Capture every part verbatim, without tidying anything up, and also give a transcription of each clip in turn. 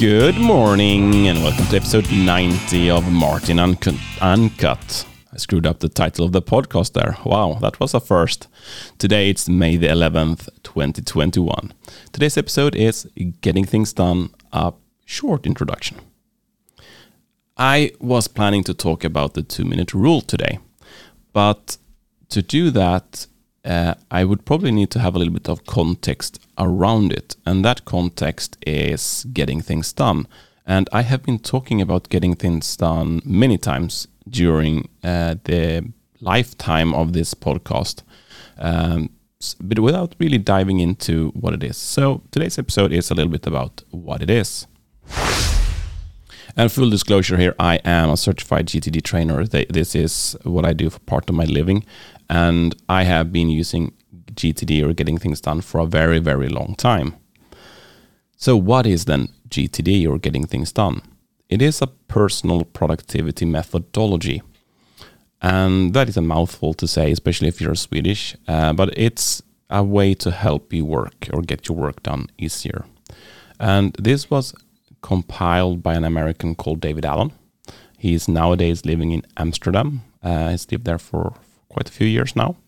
Good morning and welcome to episode ninety of Martin Uncut. Uncut. I screwed up the title of the podcast there. Wow, that was a first. Today it's May the eleventh, twenty twenty-one. Today's episode is Getting Things Done, a short introduction. I was planning to talk about the two-minute rule today, but to do that, uh, I would probably need to have a little bit of context around it, and that context is getting things done. And I have been talking about getting things done many times during uh, the lifetime of this podcast, um, but without really diving into what it is. So today's episode is a little bit about what it is. And full disclosure here, I am a certified G T D trainer. This is what I do for part of my living, and I have been using G T D or getting things done for a very, very long time. So what is then G T D or getting things done? It is a personal productivity methodology. And that is a mouthful to say, especially if you're Swedish, uh, but it's a way to help you work or get your work done easier. And this was compiled by an American called David Allen. He is nowadays living in Amsterdam. Uh, he's lived there for quite a few years now.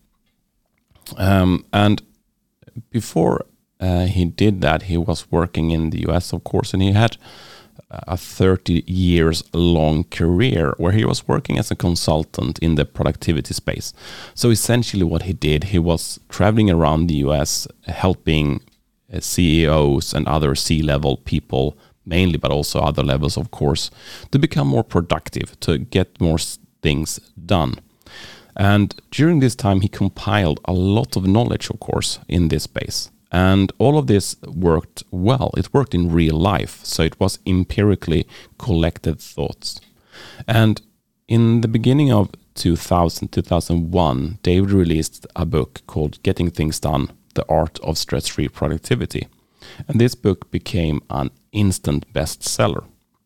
Um, and before uh, he did that, he was working in the U S, of course, and he had a thirty years long career where he was working as a consultant in the productivity space. So essentially what he did, he was traveling around the U S helping uh, C E Os and other C-level people, mainly, but also other levels, of course, to become more productive, to get more things done. And during this time, he compiled a lot of knowledge, of course, in this space. And all of this worked well. It worked in real life. So it was empirically collected thoughts. And in the beginning of two thousand, two thousand one, David released a book called Getting Things Done, The Art of Stress-Free Productivity. And this book became an instant bestseller.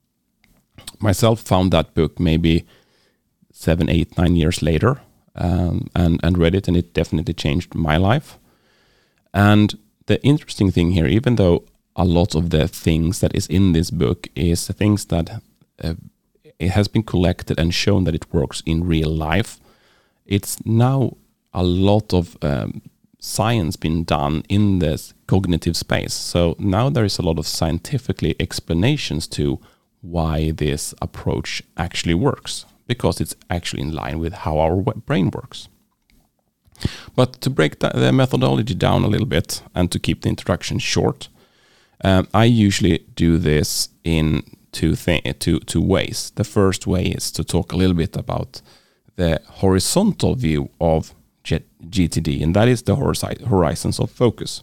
Myself found that book maybe seven, eight, nine years later. Um, and, and read it, and it definitely changed my life. And the interesting thing here, even though a lot of the things that is in this book is things that uh, it has been collected and shown that it works in real life, it's now a lot of um, science being done in this cognitive space. So now there is a lot of scientifically explanations to why this approach actually works, because it's actually in line with how our brain works. But to break the methodology down a little bit and to keep the introduction short, um, I usually do this in two, th- two, two ways. The first way is to talk a little bit about the horizontal view of G T D, and that is the horizons of focus.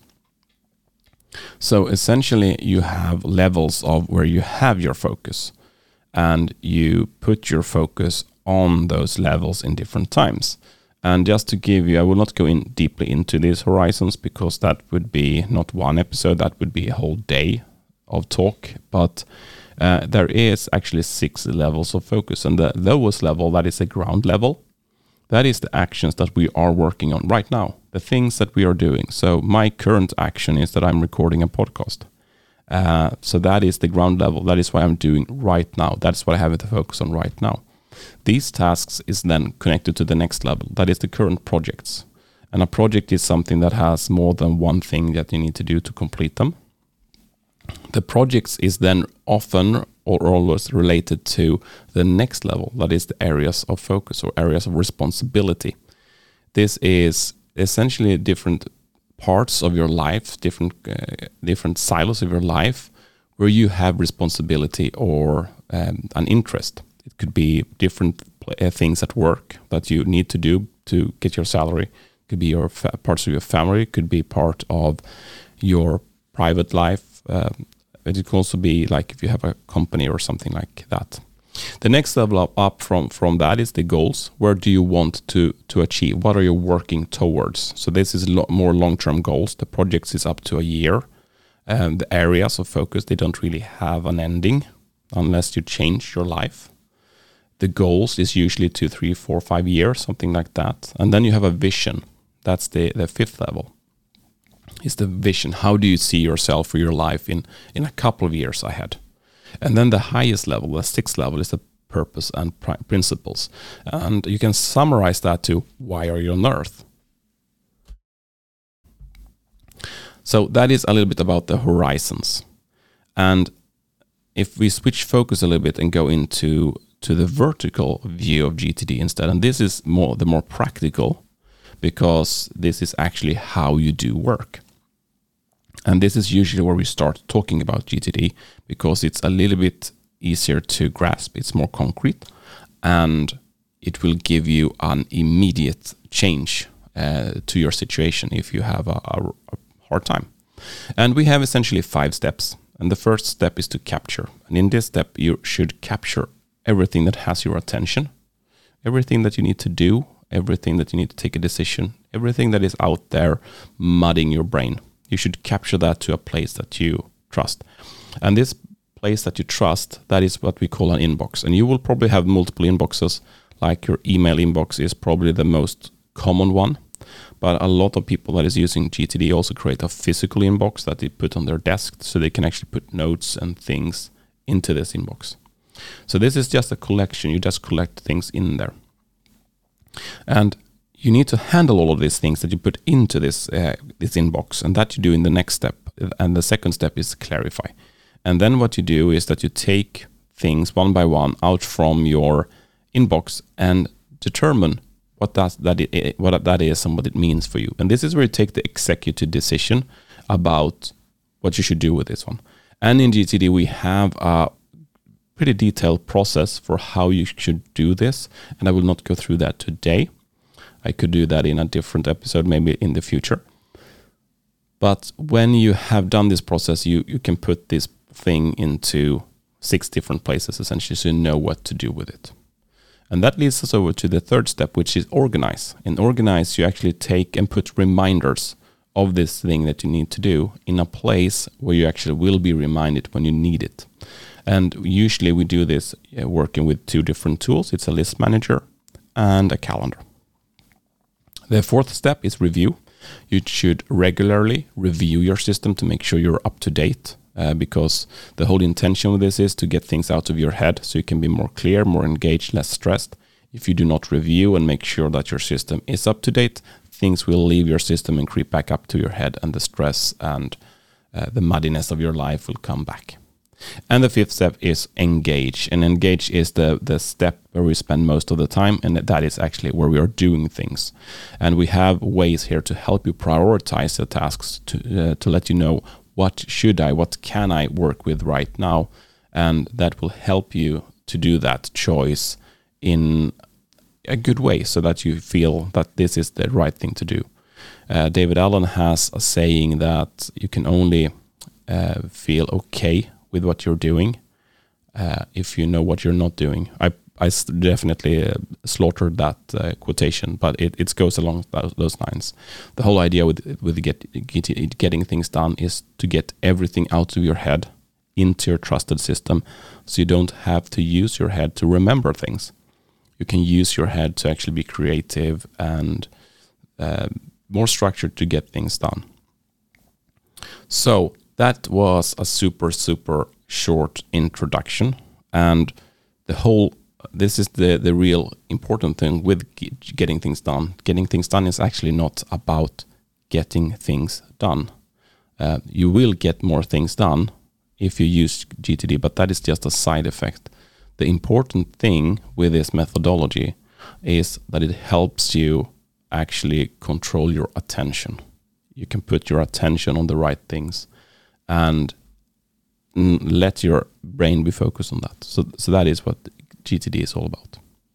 So essentially you have levels of where you have your focus, and you put your focus on those levels in different times. And just to give you, I will not go in deeply into these horizons because that would be not one episode, that would be a whole day of talk. But uh, there is actually six levels of focus. And the lowest level, that is the ground level. That is the actions that we are working on right now, the things that we are doing. So my current action is that I'm recording a podcast. Uh, so that is the ground level. That is what I'm doing right now. That's what I have to focus on right now. These tasks is then connected to the next level. That is the current projects. And a project is something that has more than one thing that you need to do to complete them. The projects is then often or always related to the next level. That is the areas of focus or areas of responsibility. This is essentially different parts of your life, different uh, different silos of your life, where you have responsibility or um, an interest. It could be different uh, things at work that you need to do to get your salary. It could be your fa- parts of your family. It could be part of your private life. Um, it could also be like if you have a company or something like that. The next level up, up from, from that is the goals. Where do you want to, to achieve? What are you working towards? So this is lo- more long-term goals. The projects is up to a year. Um, the areas of focus, they don't really have an ending unless you change your life. The goals is usually two, three, four, five years, something like that. And then you have a vision. That's the, the fifth level. Is the vision. How do you see yourself or your life in, in a couple of years ahead? And then the highest level, the sixth level, is the purpose and pri- principles. And you can summarize that to, why are you on Earth? So that is a little bit about the horizons. And if we switch focus a little bit and go into to the vertical view of G T D instead, and this is more the more practical, because this is actually how you do work. And this is usually where we start talking about G T D, because it's a little bit easier to grasp, it's more concrete, and it will give you an immediate change uh, to your situation if you have a, a, a hard time. And we have essentially five steps. And the first step is to capture. And in this step, you should capture everything that has your attention, everything that you need to do, everything that you need to take a decision, everything that is out there mudding your brain. You should capture that to a place that you trust. And this place that you trust, that is what we call an inbox. And you will probably have multiple inboxes, like your email inbox is probably the most common one. But a lot of people that is using G T D also create a physical inbox that they put on their desk, so they can actually put notes and things into this inbox. So this is just a collection. You just collect things in there. And you need to handle all of these things that you put into this uh, this inbox, and that you do in the next step. And the second step is clarify. And then what you do is that you take things one by one out from your inbox and determine what that, that, it, what that is and what it means for you. And this is where you take the executive decision about what you should do with this one. And in G T D, we have a pretty detailed process for how you should do this. And I will not go through that today. I could do that in a different episode, maybe in the future. But when you have done this process, you, you can put this thing into six different places, essentially, so you know what to do with it. And that leads us over to the third step, which is organize. In organize, you actually take and put reminders of this thing that you need to do in a place where you actually will be reminded when you need it. And usually we do this uh, working with two different tools. It's a list manager and a calendar. The fourth step is review. You should regularly review your system to make sure you're up to date. Uh, because the whole intention with this is to get things out of your head so you can be more clear, more engaged, less stressed. If you do not review and make sure that your system is up to date, things will leave your system and creep back up to your head, and the stress and uh, the muddiness of your life will come back. And the fifth step is engage. And engage is the, the step where we spend most of the time, and that is actually where we are doing things. And we have ways here to help you prioritize the tasks, to uh, to let you know what should I, what can I work with right now? And that will help you to do that choice in a good way so that you feel that this is the right thing to do. Uh, David Allen has a saying that you can only uh, feel okay with what you're doing uh, if you know what you're not doing. I I definitely uh, slaughtered that uh, quotation, but it, it goes along those, those lines. The whole idea with with get, get, getting things done is to get everything out of your head into your trusted system, so you don't have to use your head to remember things. You can use your head to actually be creative and uh, more structured to get things done. So that was a super, super short introduction, and the whole This is the, the real important thing with getting things done. Getting things done is actually not about getting things done. Uh, you will get more things done if you use G T D, but that is just a side effect. The important thing with this methodology is that it helps you actually control your attention. You can put your attention on the right things and let your brain be focused on that. So, so that is what G T D is all about.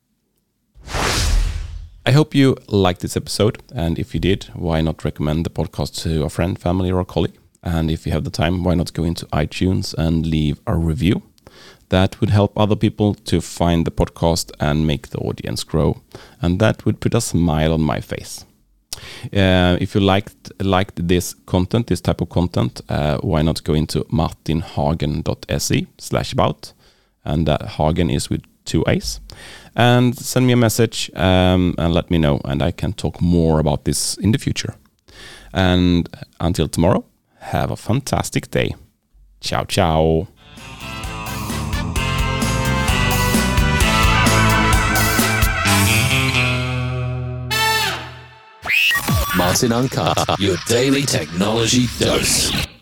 I hope you liked this episode, and if you did, why not recommend the podcast to a friend, family, or a colleague? And if you have the time, why not go into iTunes and leave a review? That would help other people to find the podcast and make the audience grow, and that would put a smile on my face. Uh, if you liked liked this content, this type of content, uh, why not go into martinhagen.se slash about, and that Hagen is with two A's, and send me a message um, and let me know, and I can talk more about this in the future. And until tomorrow, have a fantastic day. Ciao, ciao. Martin Uncut, your daily technology dose.